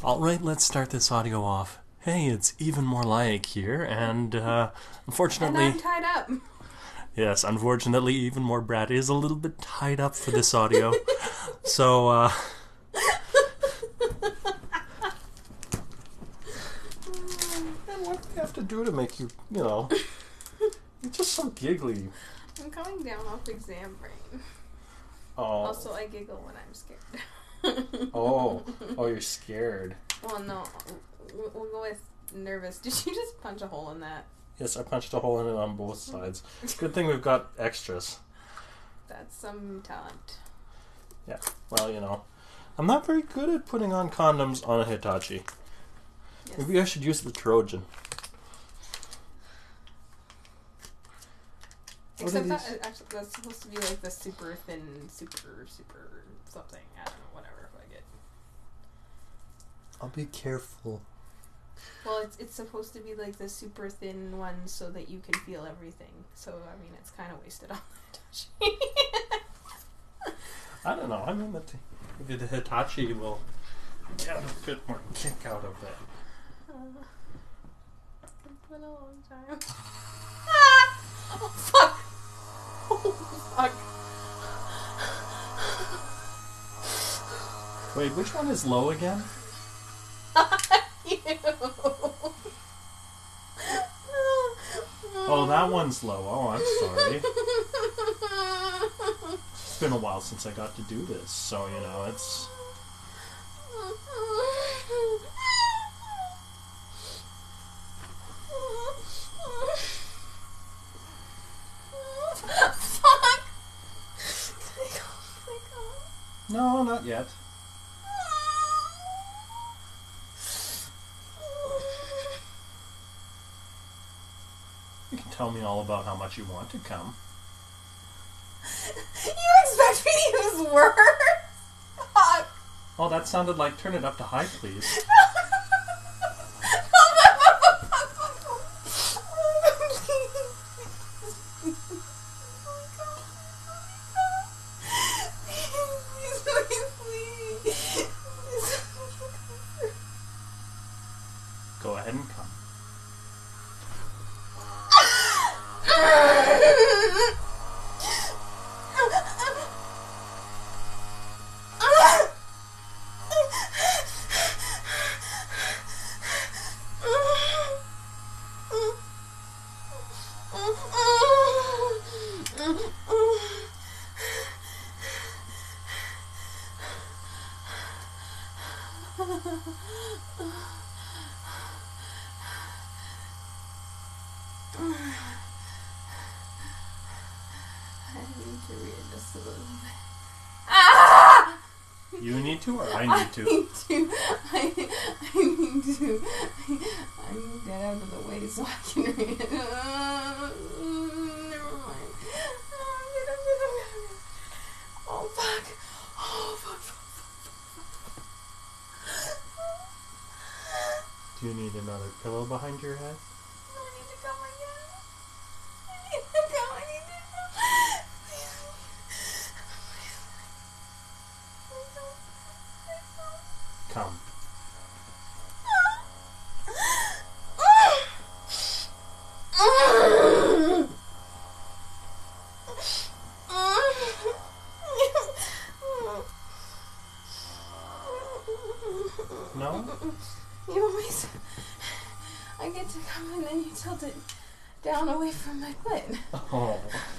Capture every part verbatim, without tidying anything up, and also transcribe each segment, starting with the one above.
Alright, let's start this audio off. Hey, it's Even More Like here, and uh, unfortunately... And I'm tied up. Yes, unfortunately, Even More Brad is a little bit tied up for this audio. so, uh... and what do you have to do to make you, you know... You're just so giggly. I'm coming down off exam brain. Oh. Also, I giggle when I'm scared. oh. Oh, you're scared. Well, no. We'll we'll go with nervous. Did you just punch a hole in that? Yes, I punched a hole in it on both sides. Good thing we've got extras. That's some talent. Yeah, well, you know. I'm not very good at putting on condoms on a Hitachi. Yes. Maybe I should use the Trojan. Except that, actually, that's supposed to be like the super thin, super, super something. I don't know, whatever, I get. I'll be careful. Well, it's it's supposed to be like the super thin one so that you can feel everything. So, I mean, it's kind of wasted on the Hitachi. I don't know. I mean, that maybe the Hitachi will get a bit more kick out of it. Uh, it's been a long time. Ah! Oh, fuck! Oh, fuck. Wait, which one is low again? You. Oh, that one's low. Oh, I'm sorry. It's been a while since I got to do this, so, you know, it's... No, not yet. You can tell me all about how much you want to come. You expect me to use words? Fuck. Oh, that sounded like turn it up to high, please. Go ahead and come. I need to read this a little bit. Ah! You need to, or I need to? I need to. I, I need to. I, I need that out of the way so I can read it. Uh, never mind. Oh, fuck. Oh, fuck, fuck, fuck. Do you need another pillow behind your head? No, I need to come again. I need to come. I need to come. Come. No? You always... I get to come and then you tilt it down away from my clit. Oh.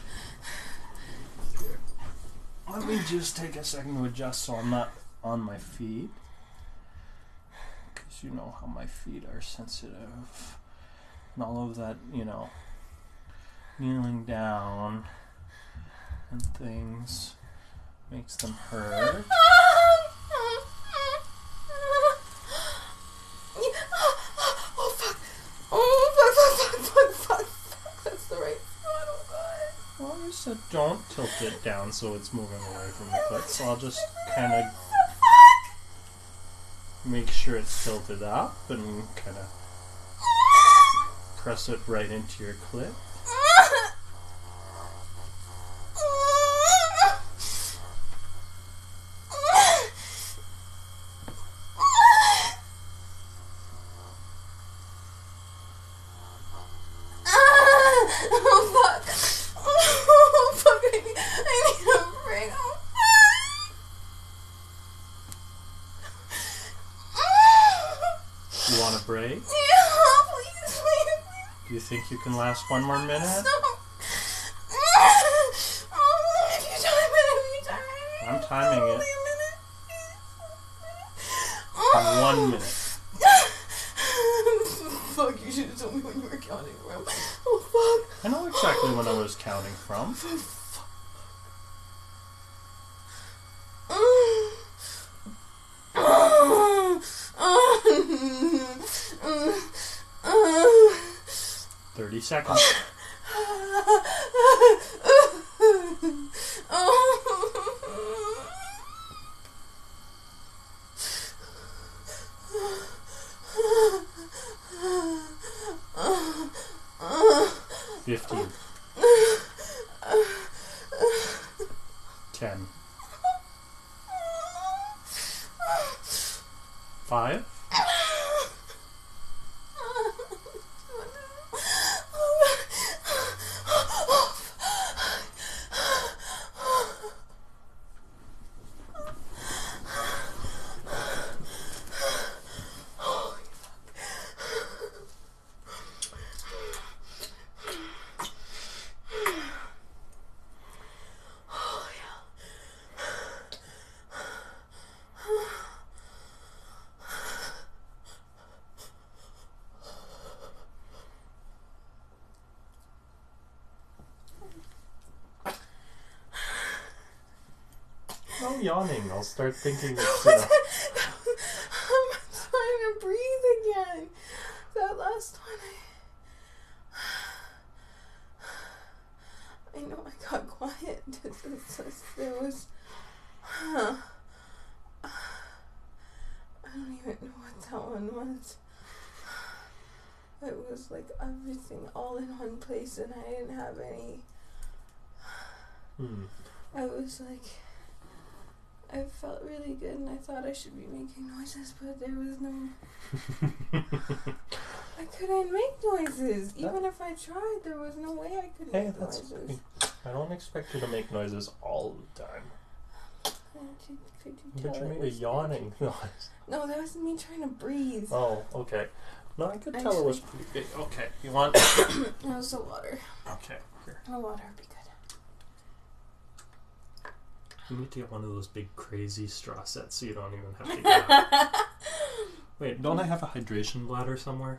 Let me just take a second to adjust so I'm not on my feet. Because you know how my feet are sensitive. And all of that, you know, kneeling down and things makes them hurt. Oh, fuck. Oh, fuck, fuck, fuck, fuck, fuck. That's the right spot. Oh, God. Well, you said don't tilt it down so it's moving away from the clit, so I'll just kind of make sure it's tilted up and kind of press it right into your clit. You want a break? Yeah, please, please. Do you think you can last one more minute? Stop. Oh, if you time it, if you time it. I'm timing it. Only a minute. One minute. Fuck, you should have told me when you were counting from. Oh, fuck. I know exactly when I was counting from. Thirty seconds. Fifteen. Ten. Five. No yawning. I'll start thinking it's, you know. I'm trying to breathe again. That last one, I, I know I got quiet. It's just, there was, huh. I don't even know what that one was. It was like everything all in one place, and I didn't have any. Hmm. I was like, I felt really good, and I thought I should be making noises, but there was no. I couldn't make noises. Even if I tried, there was no way I could Hey, make that's noises. fine. I don't expect you to make noises all the time. Could you, could you But tell you it made a was yawning noise. No, that was me trying to breathe. Oh, okay. No, I could tell Actually- it was pretty big. Okay, you want? That was the water. Okay, here. The water would be good. You need to get one of those big crazy straw sets so you don't even have to get up. Wait, don't I have a hydration bladder somewhere?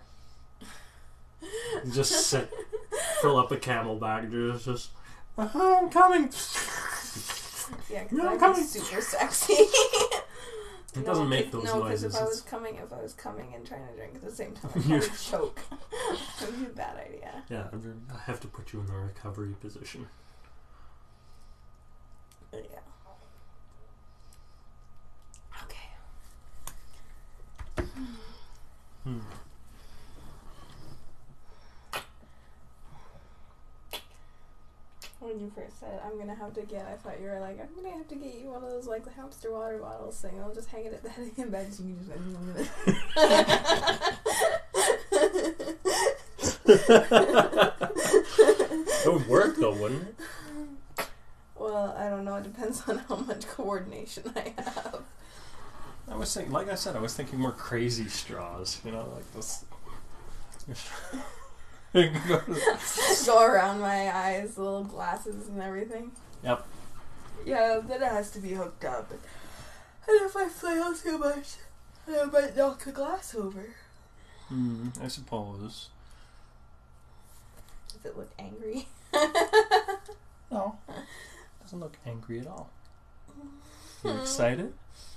Just sit, fill up a Camelback. Just, just "Uh-huh, I'm coming. Yeah, because No, I'm I'm coming. super sexy. It doesn't make those no, because noises. if I was It's- coming, if I was coming and trying to drink at the same time, I'd probably choke. It would be a bad idea. Yeah, I'm- I have to put you in the recovery position. Yeah. Okay. Hmm. When you first said, I'm gonna have to get, I thought you were like, I'm gonna have to get you one of those like hamster water bottles thing. I'll just hang it at the head of your bed so you can just. It would work though, wouldn't it? Well, I don't know. It depends on how much coordination I have. I was thinking, like I said, I was thinking more crazy straws. You know, like this. Go around my eyes, little glasses and everything. Yep. Yeah, then it has to be hooked up. And if I flail too much, I might knock the glass over. Hmm. I suppose. Does it look angry? No. Doesn't look angry at all. You excited?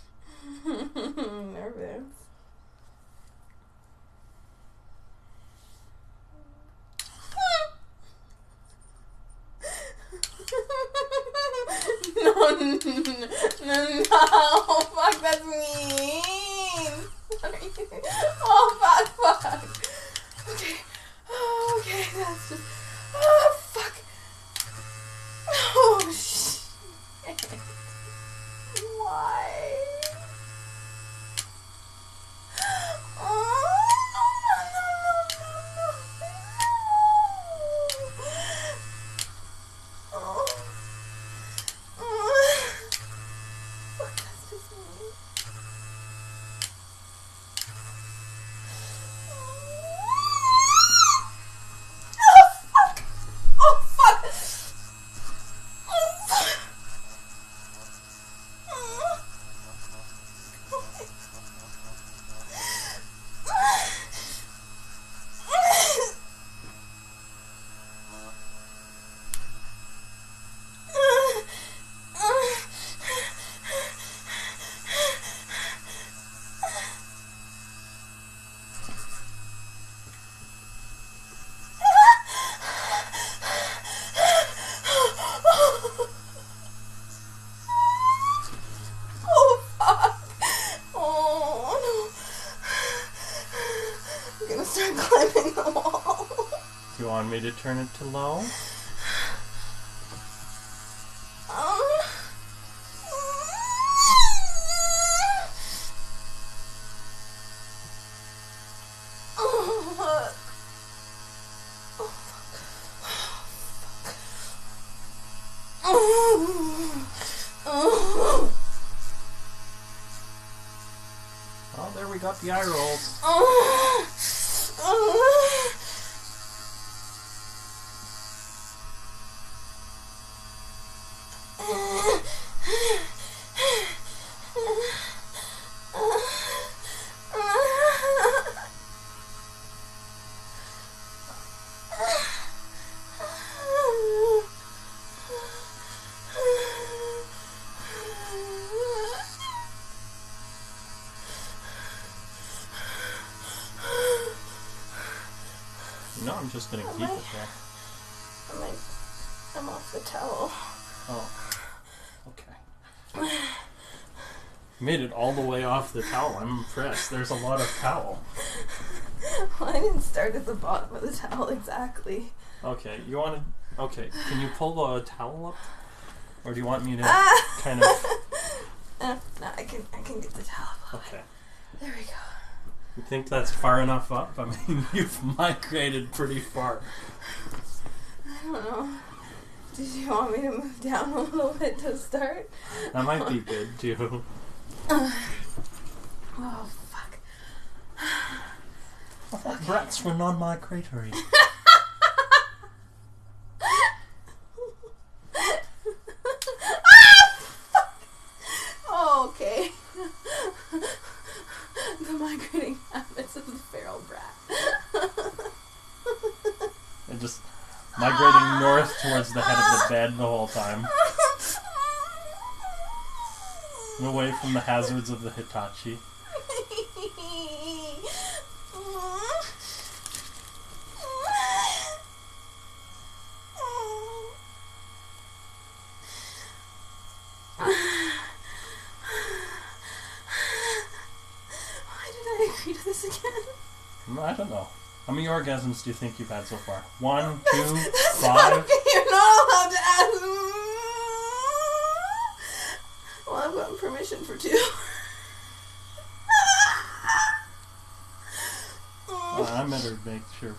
Nervous. No, no, no, fuck, that's mean. What are you doing? Oh, fuck, fuck. Okay, oh, okay, that's just, oh, fuck. Oh, shit. Why? Oh, no, no, no, no, no, no. Oh. Fuck, that's just me. climbing the wall. Do you want me to turn it to low? Um. Oh, fuck. Oh, fuck. Oh, oh. Oh, there we got the eye rolls. Oh, oh. No, I'm just gonna keep it there. I'm, like, I'm off the towel. Oh. Okay. Made it all the way off the towel. I'm impressed. There's a lot of towel. Well, I didn't start at the bottom of the towel exactly. Okay, you want to... Okay, can you pull the towel up? Or do you want me to Ah! kind of... Uh, no, I can, I can get the towel up. Okay. There we go. You think that's far enough up? I mean, you've migrated pretty far. I don't know. Did you want me to move down a little bit to start? That might be good, too. Uh, oh, fuck. I thought rats were non-migratory. Oh, okay. The migrating habits of the feral brat. They're just migrating north towards the head of the bed the whole time. And away from the hazards of the Hitachi. Agree to this again? I don't know. How many orgasms do you think you've had so far? One, two, That's five? Not okay. You're not allowed to ask. Well, I've gotten permission for two. Uh, I better make sure.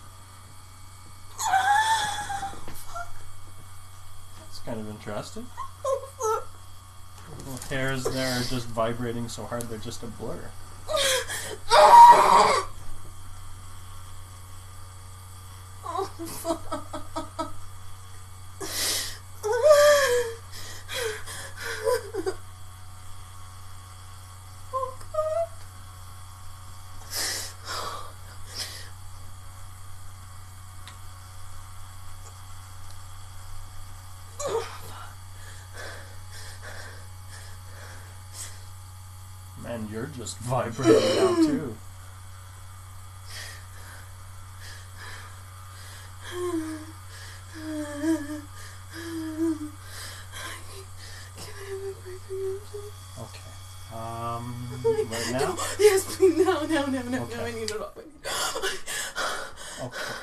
That's kind of interesting. Little hairs there are just vibrating so hard they're just a blur. Oh, Man, you're just vibrating now too. Okay. Um, right now? Yes, please. No, no, no, no, Okay. no. I need it all. Okay.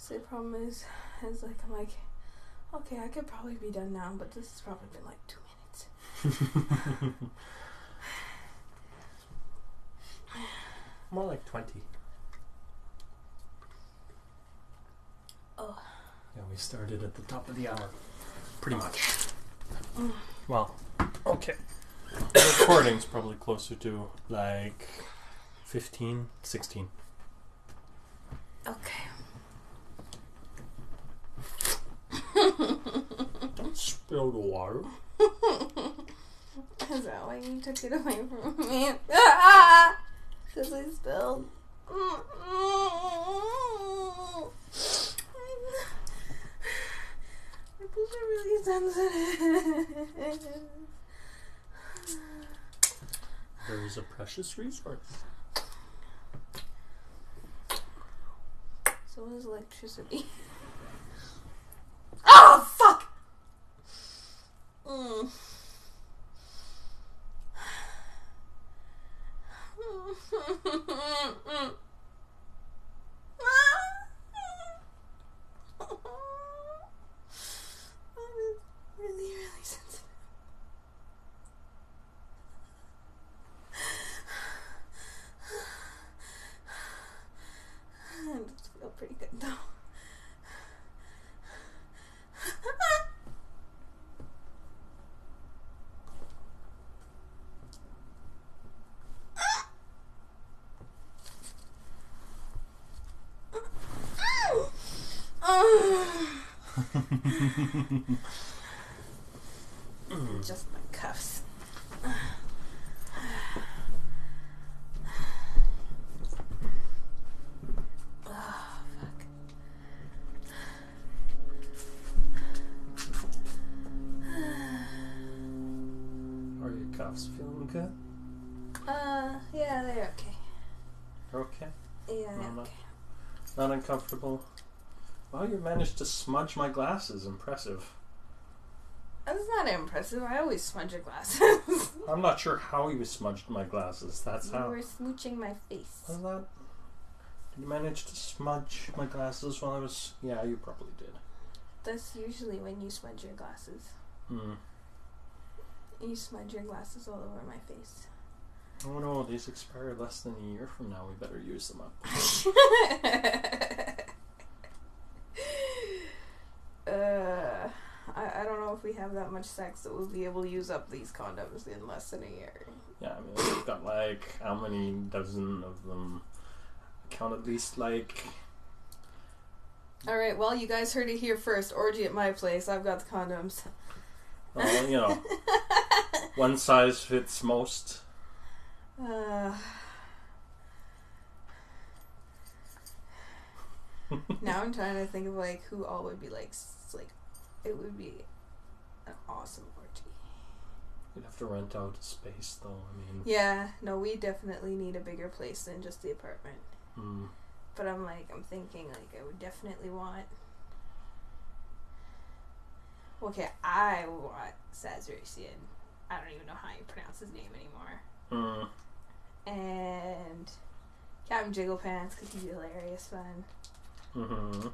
So the problem is, is like I'm like, okay, I could probably be done now, but this has probably been like two minutes. More like twenty. Oh. Yeah, we started at the top of the hour. Pretty much. Mm. Well, okay. The recording's probably closer to like fifteen, sixteen. Okay. Don't spill the water. Is that why you took it away from me? Because I spilled. Nipples are really sensitive. There is a precious resource. So is electricity. Oh, fuck! Mm. Really, really sensitive. I just feel pretty good though. Just my cuffs. Oh, fuck. Are your cuffs feeling good? Uh, yeah, they're okay. They're okay? Yeah, they're No, not, okay. not uncomfortable? Wow, you managed to smudge my glasses. Impressive. That's not impressive. I always smudge your glasses. I'm not sure how you smudged my glasses. That's You how. were smooching my face. Was that? Did you manage to smudge my glasses while I was? Yeah, you probably did. That's usually when you smudge your glasses. Hmm. You smudge your glasses all over my face. Oh no, these expire less than a year from now. We better use them up. uh, I, I don't know if we have that much sex that we'll be able to use up these condoms in less than a year. Yeah, I mean, we've got like, how many dozen of them? I count at least like... Alright, well, you guys heard it here first. Orgy at my place. I've got the condoms. Well, you know, one size fits most. Uh, now I'm trying to think of like who all would be like, s- like it would be an awesome orgy. You'd have to rent out a space though, I mean... Yeah, no, we definitely need a bigger place than just the apartment. Hmm. But I'm like, I'm thinking like I would definitely want. Okay, I would want Sazeracian. I don't even know how you pronounce his name anymore. Hmm. And Captain Jigglepants because he's hilarious fun. Mm-hmm.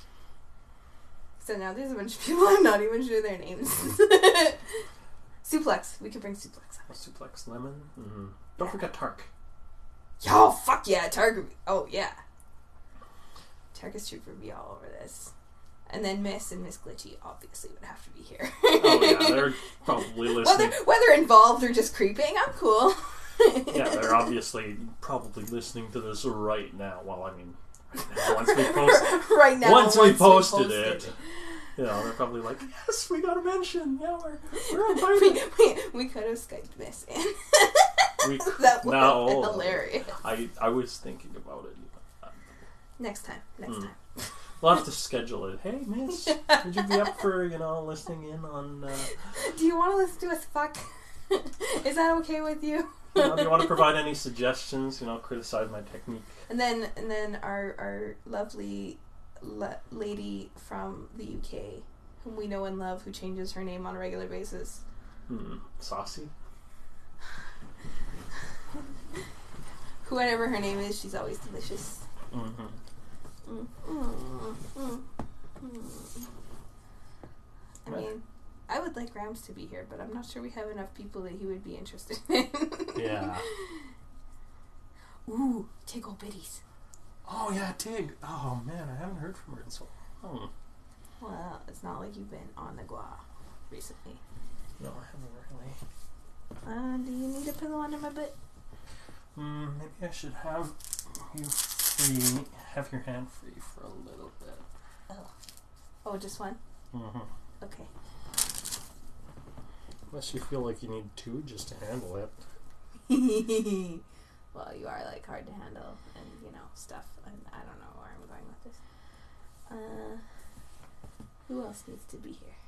So now there's a bunch of people I'm not even sure their names. Suplex. We could bring Suplex A suplex lemon. Mm-hmm. Don't Yeah. forget Tark. Yo, fuck yeah, Tark. Oh yeah, Tarkus Trooper would be all over this. And then Miss and Miss Glitchy obviously would have to be here. Oh yeah, they're probably listening. whether whether involved or just creeping, I'm cool. Yeah, they're obviously probably listening to this right now. Well, I mean, right now, once we post, right now. once, we, posted posted it, you know, they're probably like, yes, we got a mention. Yeah, we're we're invited. we, we, we could have Skyped Miss in. We That would have been no, hilarious. I I was thinking about it. Next time. Next Mm. time. We'll have to schedule it. Hey, Miss, would you be up for, you know, listening in on? Uh, Do you want to listen to us fuck? Is that okay with you? you know, do you want to provide any suggestions? You know, criticize my technique. And then and then our our lovely le- lady from the U K, whom we know and love, who changes her name on a regular basis. Hmm. Saucy. Whoever her name is, she's always delicious. Mm-hmm. Mm, mm, mm. would like Rams to be here, but I'm not sure we have enough people that he would be interested in. Yeah. Ooh, Tig Old Biddies. Oh yeah, Tig. Oh man, I haven't heard from her in so long. Well, it's not like you've been on the Gua recently. No, I haven't really. Uh, do you need a pillow under my butt? Mm, maybe I should have you free, have your hand free for a little bit. Oh. Oh, just one? Mm-hmm. Okay. Unless you feel like you need two just to handle it. Well, you are like hard to handle and, you know, stuff. And I don't know where I'm going with this. Uh, who else needs to be here?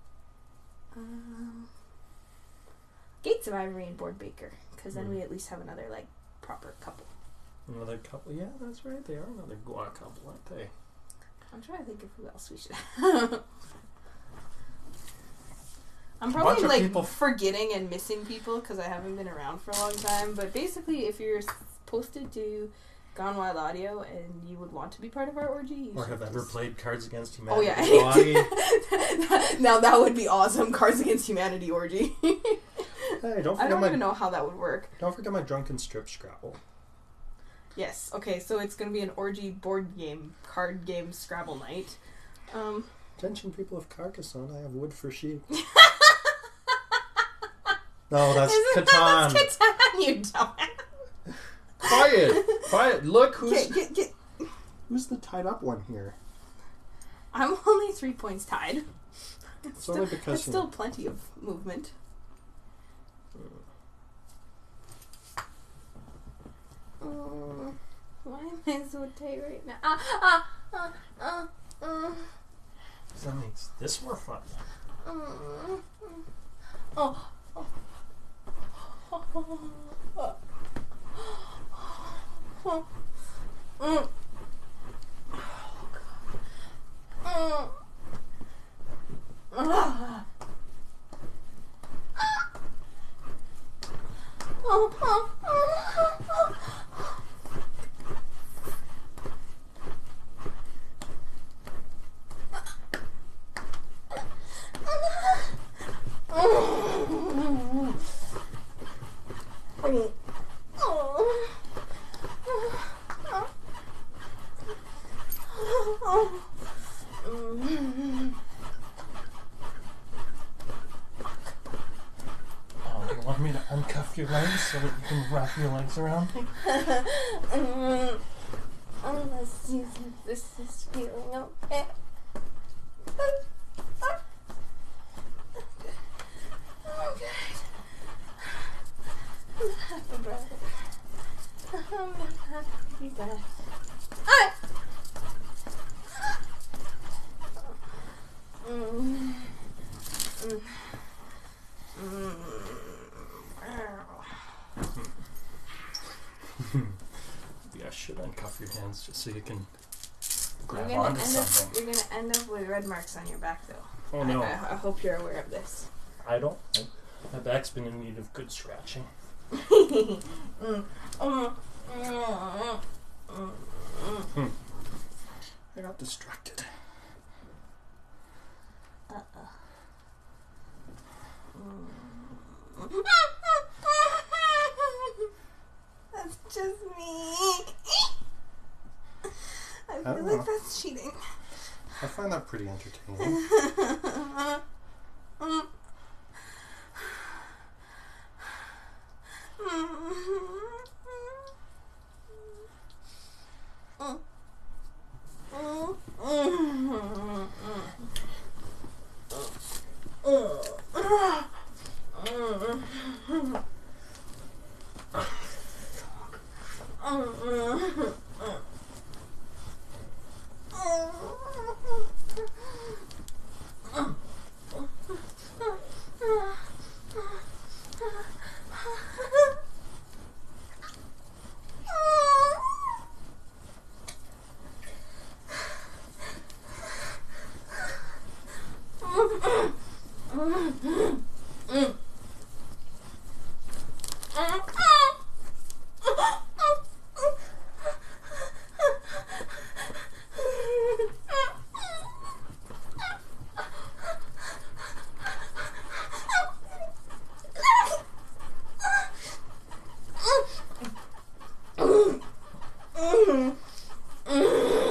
Um, Gates of Ivory and Board Baker. Because then Mm. we at least have another, like, proper couple. Another couple? Yeah, that's right. They are another Gua couple, aren't they? I'm trying to think of who else we should have. I'm Bunch probably of like people. forgetting and missing people because I haven't been around for a long time. But basically, if you're posted to Gone Wild Audio and you would want to be part of our orgy, you Or should have ever just- played Cards Against Oh Humanity? yeah. Now that would be awesome. Cards Against Humanity orgy. Hey, don't I forget don't my even know how that would work. don't forget my drunken strip Scrabble. Yes. Okay. So it's gonna be an orgy board game, card game Scrabble night. Um. Attention, people of Carcassonne, I have wood for sheep. No, that's Isn't Catan. that, that's Catan, you dumbass. Quiet, quiet. Look who's Get, get, get. who's the tied up one here. I'm only three points tied. It's It's still, only because it's you still know. plenty of movement. Mm, why am I so tight right now? Ah, ah, ah, ah, ah, That makes this more fun. ah, ah. Oh, oh, oh, oh, oh, mm. Mm. Ah. Oh, oh, oh. Oh, do you want me to uncuff your legs so that you can wrap your legs around me? Unless you think this is feeling okay. Oh, good. I'm happy, brother. I'm happy to be back. Ah! Mm. Mm. Mm. Maybe I should uncuff your hands just so you can You're grab gonna, onto end something. up, you're gonna end up with red marks on your back, though. Oh no, I, I, I hope you're aware of this. I don't. My back's been in need of good scratching. Mm. Mm. Mm. Mm. Mm. I got distracted. Uh-uh. Mm. That's just me. I I feel don't like know. that's cheating. I find that pretty entertaining. Mm.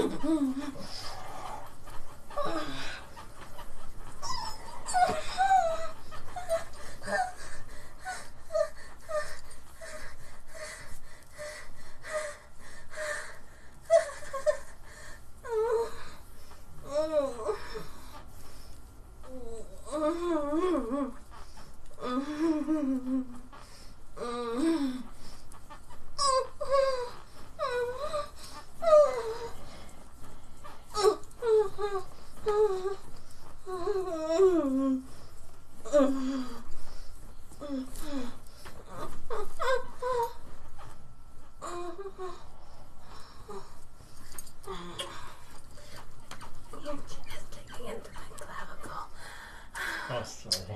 Oh, sorry.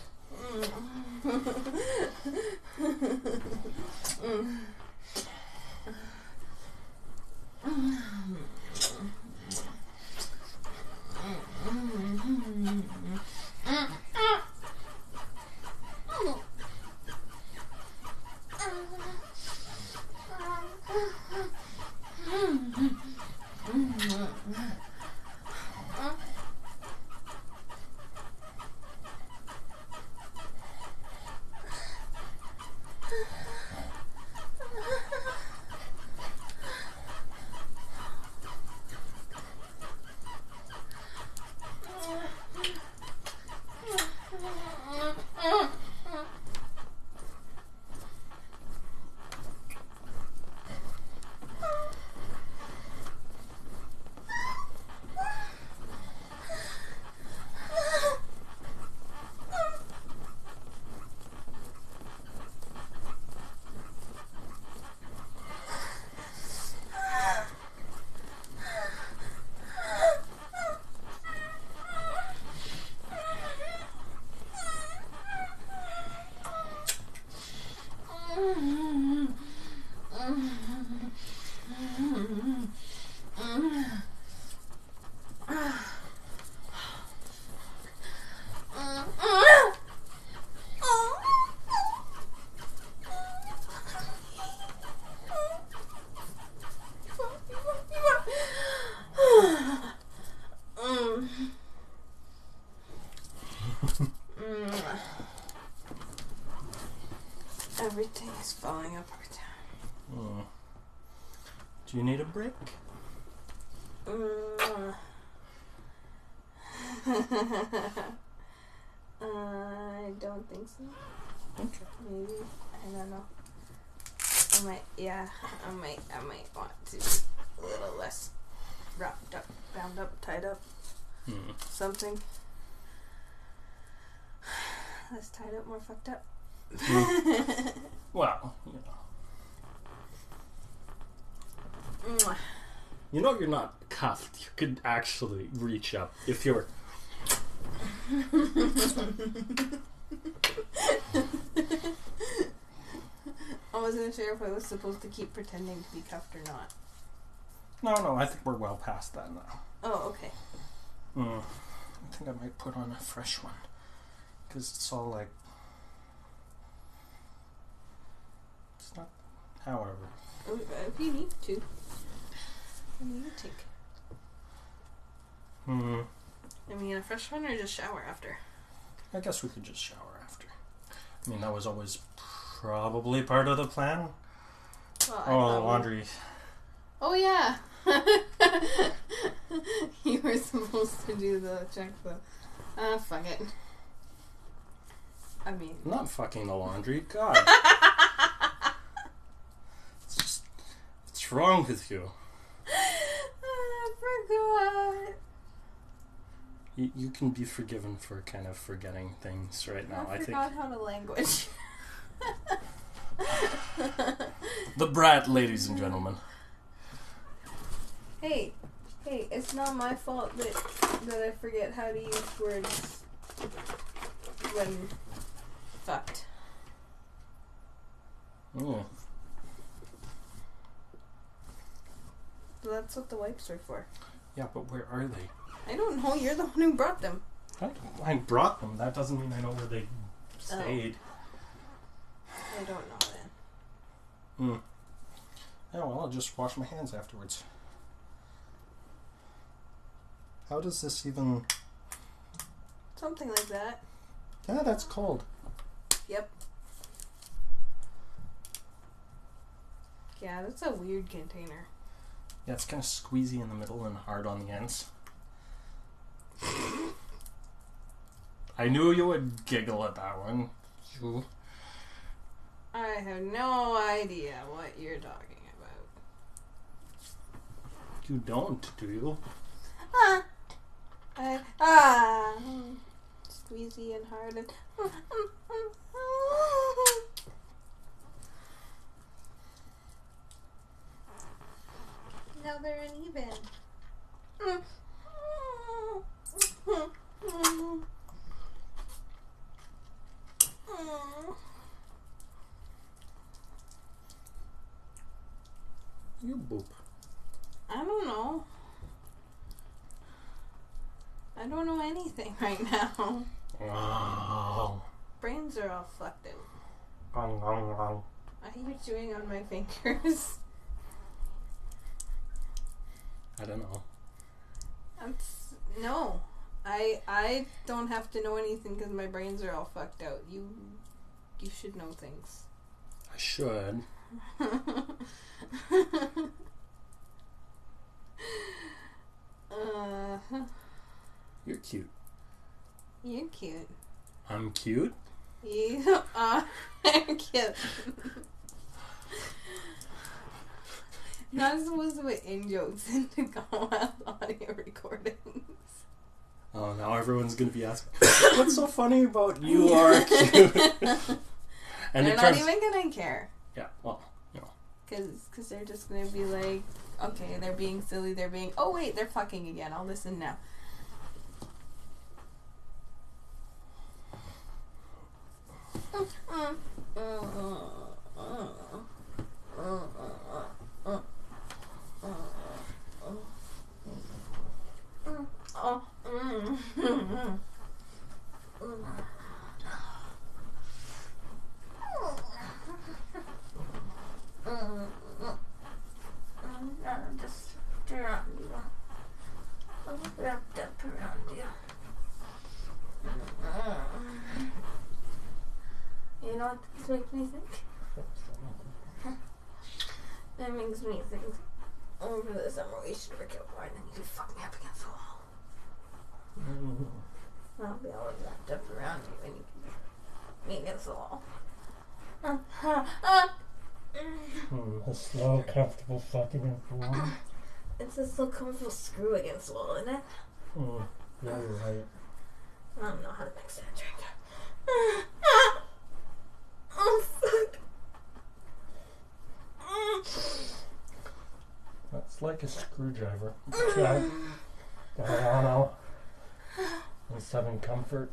Everything is falling apart. Mm. Do you need a break? Mm. uh, I don't think so. Okay. Maybe. I don't know. I might, yeah, I might, I might want to be a little less wrapped up, bound up, tied up. Mm. Something. Less tied up, more fucked up. Mm. Well, you know. Mwah. You know you're not cuffed. You could actually reach up if you're... I wasn't sure if I was supposed to keep pretending to be cuffed or not. No, no, I think we're well past that now. Oh, okay. Mm. I think I might put on a fresh one. Because it's all like... It's not... However. Oh, if you need to. I mean, you take. Hmm. I mean, a fresh one or just shower after? I guess we could just shower after. I mean, that was always probably part of the plan. Well, I Oh, thought we- laundry. Oh, yeah. You were supposed to do the check the... Ah, uh, fuck it. I mean... I'm not fucking the laundry. God. It's just... What's wrong with you? I forgot. You, you can be forgiven for kind of forgetting things right now, I, I think. forgot how to language. The brat, ladies and gentlemen. Hey, hey, it's not my fault that that I forget how to use words when fucked. Mm. So that's what the wipes are for. Yeah, but where are they? I don't know, you're the one who brought them. I, I brought them. That doesn't mean I know where they stayed. I don't know then. Hmm. Yeah, well, I'll just wash my hands afterwards. How does this even... Something like that. Yeah, that's cold. Yep. Yeah, that's a weird container. Yeah, it's kind of squeezy in the middle and hard on the ends. I knew you would giggle at that one. You. I have no idea what you're talking about. You don't, do you? Ah! I, ah! Squeezy and hard and... Now they're uneven. You boop. I don't know. I don't know anything right now. Oh. Brains are all fucked out. Gong, gong, gong. I hear chewing on my fingers. I don't know. I'm s- no. I I don't have to know anything because my brains are all fucked out. You you should know things. I should. uh, You're cute. you're cute. I'm cute? You are cute. Not supposed to put in jokes into Commonwealth audio recordings. Oh, now everyone's gonna be asking, what's so funny about you are cute? And they're it not turns, even gonna care. yeah, well, you know. Cause, cause they're just gonna be like, okay, they're being silly, they're being, oh wait, they're fucking again, I'll listen now. Oh. Just around you. Wrapped up around you. You know what this makes me think? That makes me think over the summer we should work out more and then you can fuck me up against the wall. Mm-hmm. I'll be all wrapped up around you and you can me against the wall. Uh, uh, uh. Hmm, a slow, comfortable fucking against the wall. It's a slow, comfortable screw against the wall, isn't it? Hmm, yeah, you're right. I don't know how to mix that drink. Oh, fuck. That's like a screwdriver. Yeah. I don't know. I'm having comfort.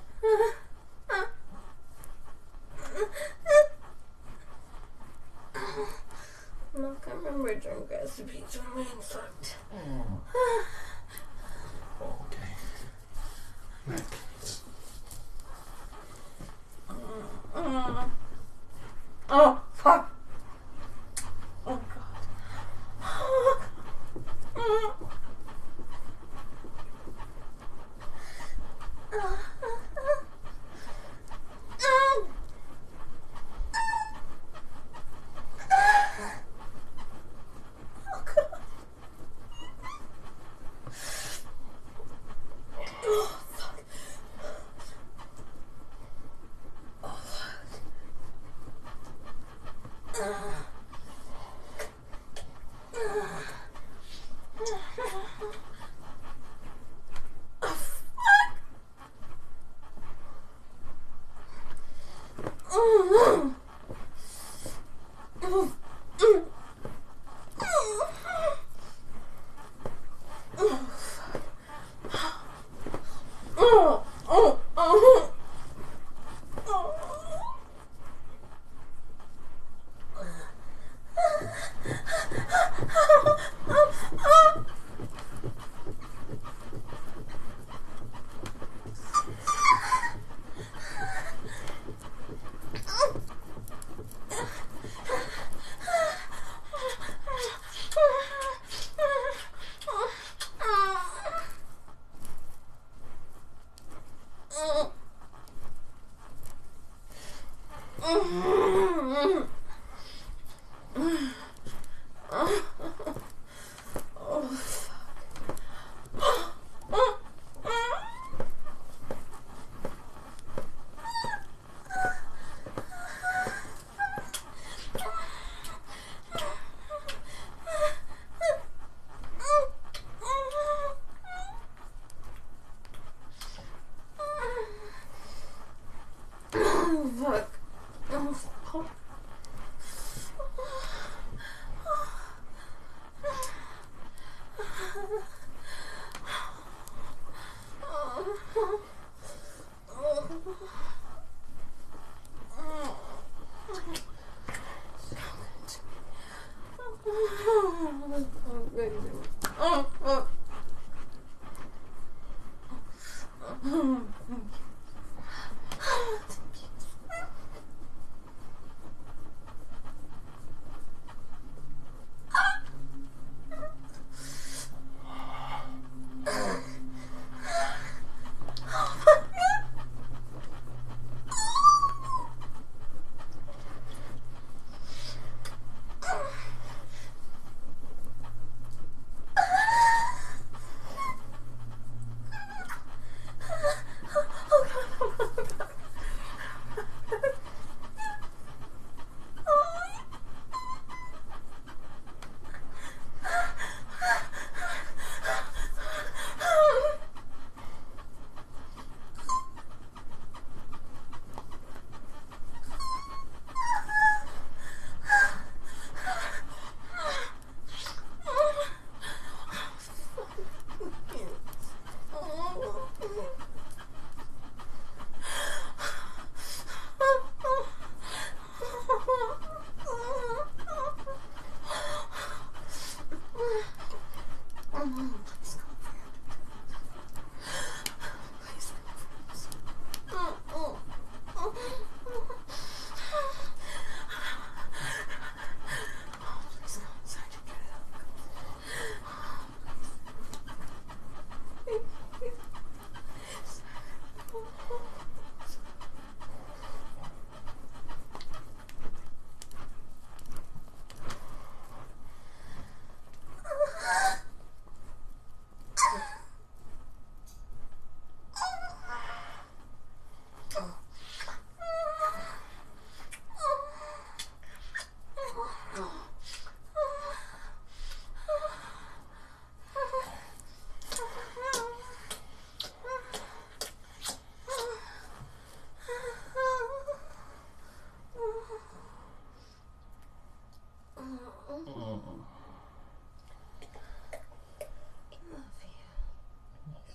Look, I remember drink recipes when we ain't fucked. Oh. Okay. Right. Oh, fuck. Oh, God.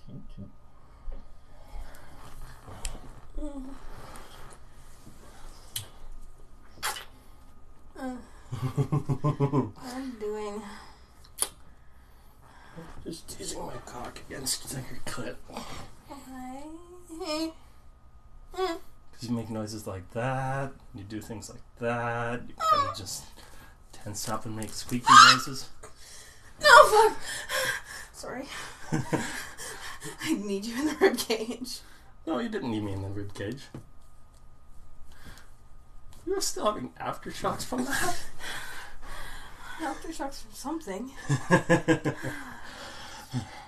Mm. Uh, what I'm doing. Just teasing my cock against your clit. Okay. Mm. Because you make noises like that, you do things like that, you kind of just tense up and make squeaky noises. Oh, fuck! Sorry. I need you in the rib cage. No, you didn't need me in the rib cage. You're still having aftershocks from that? Aftershocks from something.